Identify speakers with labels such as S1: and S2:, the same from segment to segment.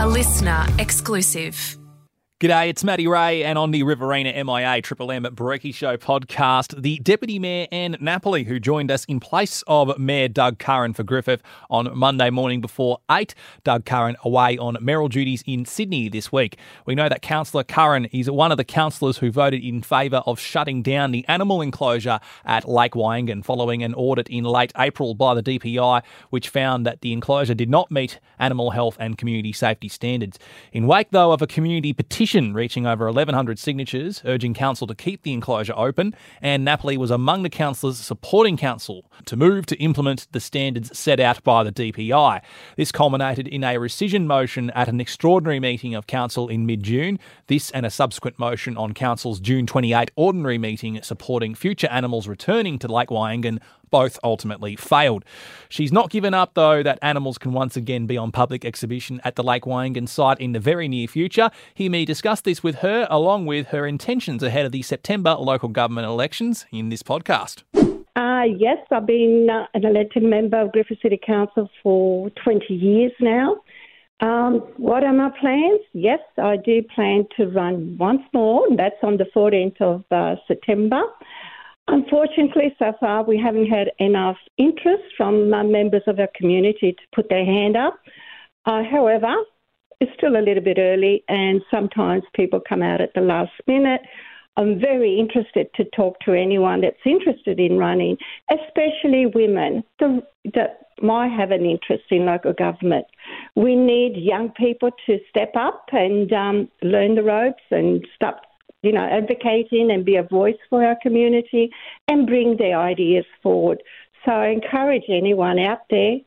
S1: listener exclusive.
S2: G'day, it's Matty Ray, and on the Riverina MIA Triple M Breaky Show podcast, the Deputy Mayor Anne Napoli, who joined us in place of Mayor Doug Curran for Griffith on Monday morning before 8. Doug Curran away on mayoral duties in Sydney this week. We know that Councillor Curran is one of the councillors who voted in favour of shutting down the animal enclosure at Lake Wyangan following an audit in late April by the DPI, which found that the enclosure did not meet animal health and community safety standards. In wake, though, of a community petition reaching over 1,100 signatures urging council to keep the enclosure open, and Napoli was among the councillors supporting council to move to implement the standards set out by the DPI. This culminated in a rescission motion at an extraordinary meeting of council in mid-June. This and a subsequent motion on council's June 28 ordinary meeting supporting future animals returning to Lake Wyangan both ultimately failed. She's not given up, though, that animals can once again be on public exhibition at the Lake Wyangan site in the very near future. Hear me discuss this with her, along with her intentions ahead of the September local government elections in this podcast.
S3: Yes, I've been an elected member of Griffith City Council for 20 years now. What are my plans? Yes, I do plan to run once more. That's on the 14th of September. Unfortunately, so far, we haven't had enough interest from members of our community to put their hand up. However, it's still a little bit early, and sometimes people come out at the last minute. I'm very interested to talk to anyone that's interested in running, especially women that might have an interest in local government. We need young people to step up and learn the ropes and start advocating and be a voice for our community and bring their ideas forward. So I encourage anyone out there,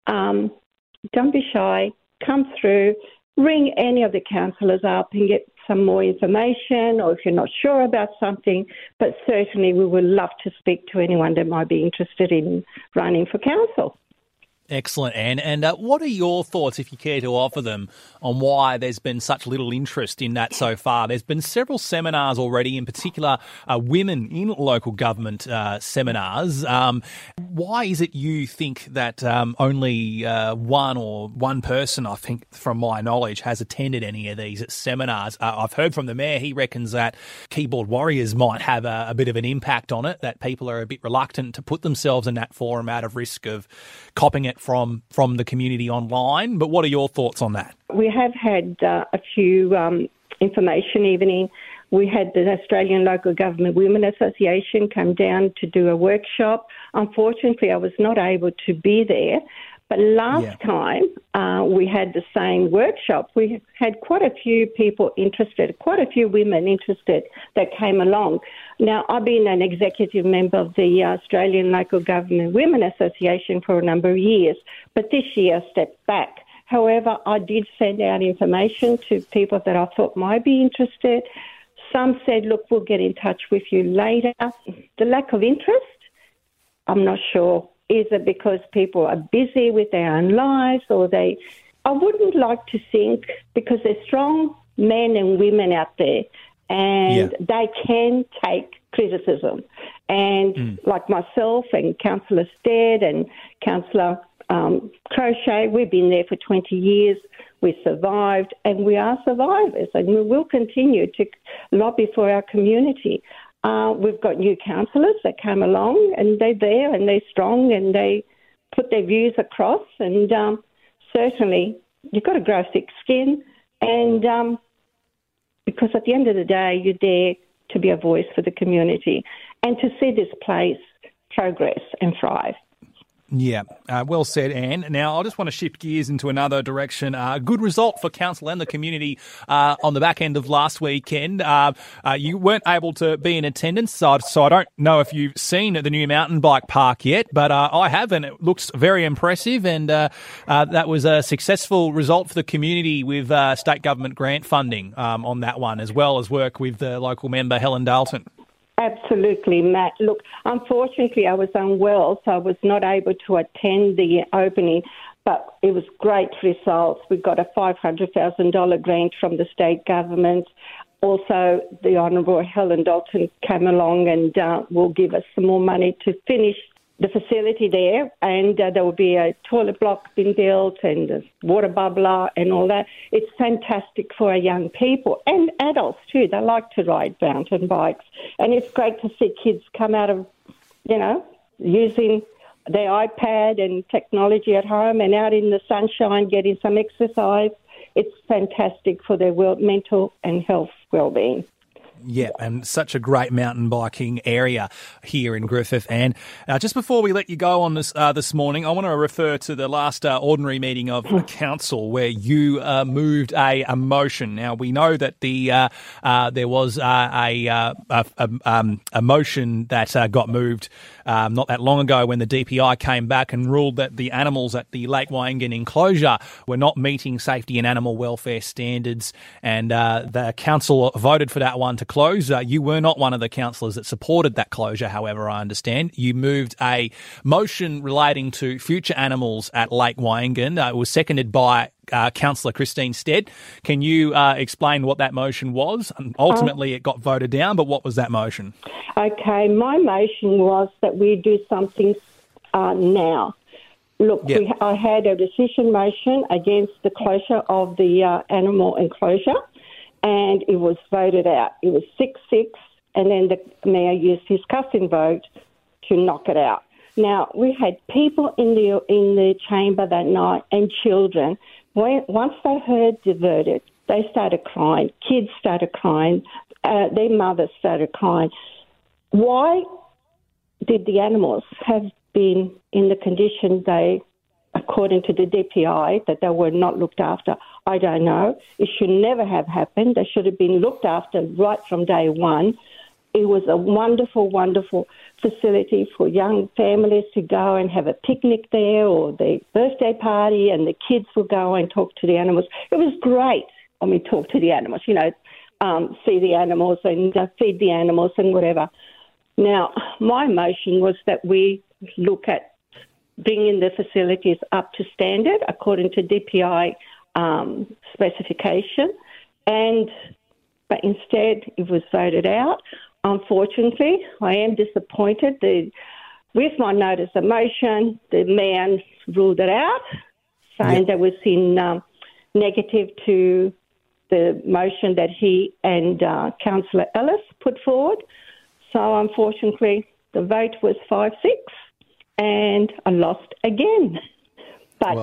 S3: don't be shy, come through, ring any of the councillors up and get some more information, or if you're not sure about something, but certainly we would love to speak to anyone that might be interested in running for council.
S2: Excellent, Anne. And what are your thoughts, if you care to offer them, on why there's been such little interest in that so far? There's been several seminars already, in particular women in local government seminars. Why is it you think that only one person, I think, from my knowledge, has attended any of these seminars? I've heard from the Mayor, he reckons that keyboard warriors might have a bit of an impact on it, that people are a bit reluctant to put themselves in that forum out of risk of copying it from the community online. But what are your thoughts on that?
S3: We have had a few information evening. We had the Australian Local Government Women Association come down to do a workshop. Unfortunately, I was not able to be there. But last time we had the same workshop, we had quite a few people interested, quite a few women interested that came along. Now, I've been an executive member of the Australian Local Government Women Association for a number of years, but this year I stepped back. However, I did send out information to people that I thought might be interested. Some said, look, we'll get in touch with you later. The lack of interest, I'm not sure. Is it because people are busy with their own lives, or I wouldn't like to think, because there's strong men and women out there, and they can take criticism. And like myself and Councillor Stead and Councillor Crochet, we've been there for 20 years. We survived, and we are survivors, and we will continue to lobby for our community. We've got new councillors that come along, and they're there and they're strong and they put their views across. And certainly you've got to grow thick skin, and because at the end of the day, you're there to be a voice for the community and to see this place progress and thrive.
S2: Yeah, well said, Anne. Now, I just want to shift gears into another direction. Good result for council and the community on the back end of last weekend. You weren't able to be in attendance, so I don't know if you've seen the new mountain bike park yet, but I have, and it looks very impressive, and that was a successful result for the community with state government grant funding on that one, as well as work with the local member, Helen Dalton.
S3: Absolutely, Matt. Look, unfortunately, I was unwell, so I was not able to attend the opening, but it was great results. We got a $500,000 grant from the state government. Also, the Honourable Helen Dalton came along and will give us some more money to finish the facility there, and there will be a toilet block being built and a water bubbler and all that. It's fantastic for our young people and adults too. They like to ride mountain bikes, and it's great to see kids come out of, using their iPad and technology at home and out in the sunshine getting some exercise. It's fantastic for their mental and health well-being.
S2: Yeah, and such a great mountain biking area here in Griffith. And just before we let you go on this morning, I want to refer to the last ordinary meeting of the council where you moved a motion. Now, we know that there was a motion that got moved not that long ago when the DPI came back and ruled that the animals at the Lake Wyingan enclosure were not meeting safety and animal welfare standards, and the council voted for that one to close. You were not one of the councillors that supported that closure, however, I understand. You moved a motion relating to future animals at Lake Wyingan. It was seconded by Councillor Christine Stead. Can you explain what that motion was? And ultimately, it got voted down, but what was that motion? Okay,
S3: my motion was that we do something now. Look,
S2: yep.
S3: I had a decision motion against the closure of the animal enclosure, and it was voted out. It was 6-6, and then the mayor used his cussing vote to knock it out. Now, we had people in the chamber that night and children. Once they heard the verdict, they started crying. Kids started crying. Their mothers started crying. Why did the animals have been in the condition they, according to the DPI, that they were not looked after? I don't know. It should never have happened. They should have been looked after right from day one. It was a wonderful, wonderful facility for young families to go and have a picnic there or their birthday party, and the kids would go and talk to the animals. It was great. Talk to the animals, see the animals and feed the animals and whatever. Now, my motion was that we look at bringing the facilities up to standard according to DPI specification, but instead it was voted out. Unfortunately, I am disappointed. With my notice of motion, the mayor ruled it out, saying that was in negative to the motion that he and Councillor Ellis put forward. So unfortunately, the vote was 5-6, and I lost again. But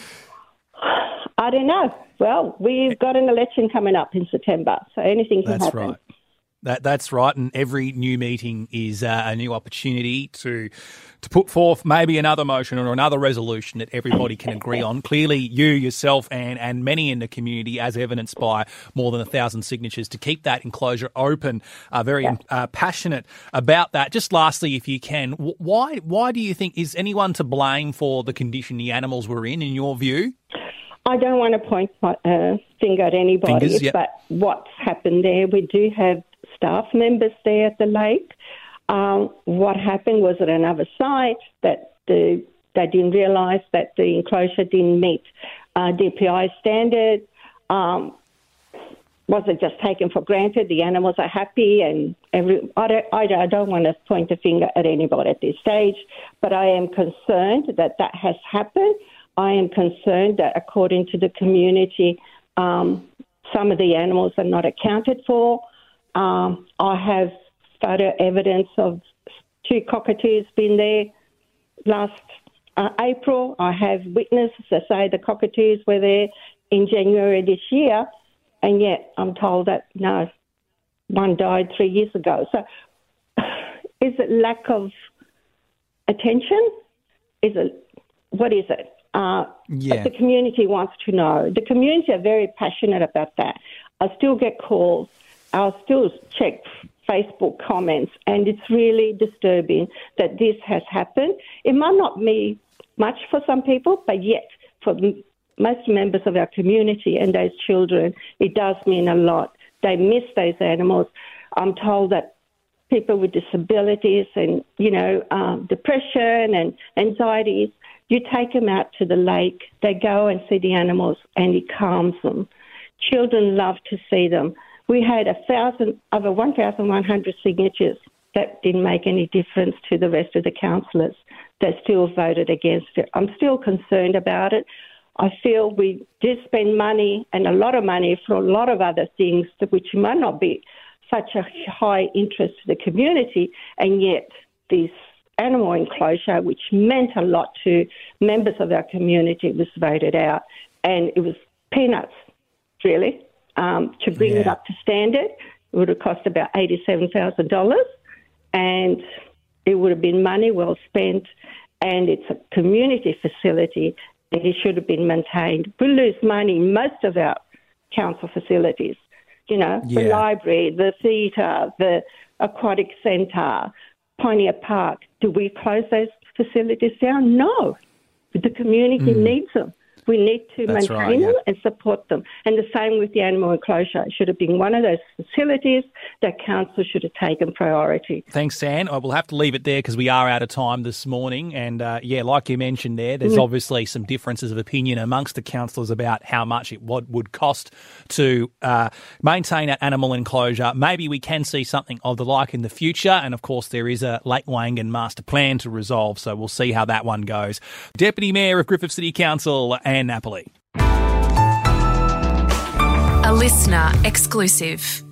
S3: I don't know. Well, we've got an election coming up in September, so anything can happen.
S2: That's right. That's right, and every new meeting is a new opportunity to put forth maybe another motion or another resolution that everybody can agree on. Clearly, you, yourself, and many in the community, as evidenced by more than 1,000 signatures, to keep that enclosure open, are very passionate about that. Just lastly, if you can, why do you think, is anyone to blame for the condition the animals were in your view?
S3: I don't want to point my finger at anybody, but what's happened there, we do have staff members there at the lake. What happened was at another site that they didn't realise that the enclosure didn't meet DPI standard. Was it just taken for granted? The animals are happy, and I don't want to point a finger at anybody at this stage, but I am concerned that has happened. I am concerned that according to the community, some of the animals are not accounted for. I have photo evidence of 2 cockatoos being there last April. I have witnesses that say the cockatoos were there in January this year, and yet I'm told that, no, one died 3 years ago. So is it lack of attention? What is it? But the community wants to know. The community are very passionate about that. I still get calls. I'll still check Facebook comments, and it's really disturbing that this has happened. It might not mean much for some people, but yet for most members of our community and those children, it does mean a lot. They miss those animals. I'm told that people with disabilities and, depression and anxieties, you take them out to the lake, they go and see the animals, and it calms them. Children love to see them. We had over 1,100 signatures that didn't make any difference to the rest of the councillors that still voted against it. I'm still concerned about it. I feel we did spend money, and a lot of money, for a lot of other things which might not be such a high interest to the community, and yet this animal enclosure, which meant a lot to members of our community, was voted out. And it was peanuts, really, to bring it up to standard. It would have cost about $87,000, and it would have been money well spent, and it's a community facility, and it should have been maintained. We lose money in most of our council facilities, the library, the theatre, the aquatic centre, Pioneer Park. Do we close those facilities down? No. The community needs them. We need to maintain them and support them. And the same with the animal enclosure. It should have been one of those facilities that council should have taken priority.
S2: Thanks, Anne. I will have to leave it there because we are out of time this morning. And, like you mentioned there's obviously some differences of opinion amongst the councillors about how much it would cost to maintain an animal enclosure. Maybe we can see something of the like in the future. And, of course, there is a Lake Wangan master plan to resolve, so we'll see how that one goes. Deputy Mayor of Griffith City Council, Anne Napoli.
S1: A listener exclusive.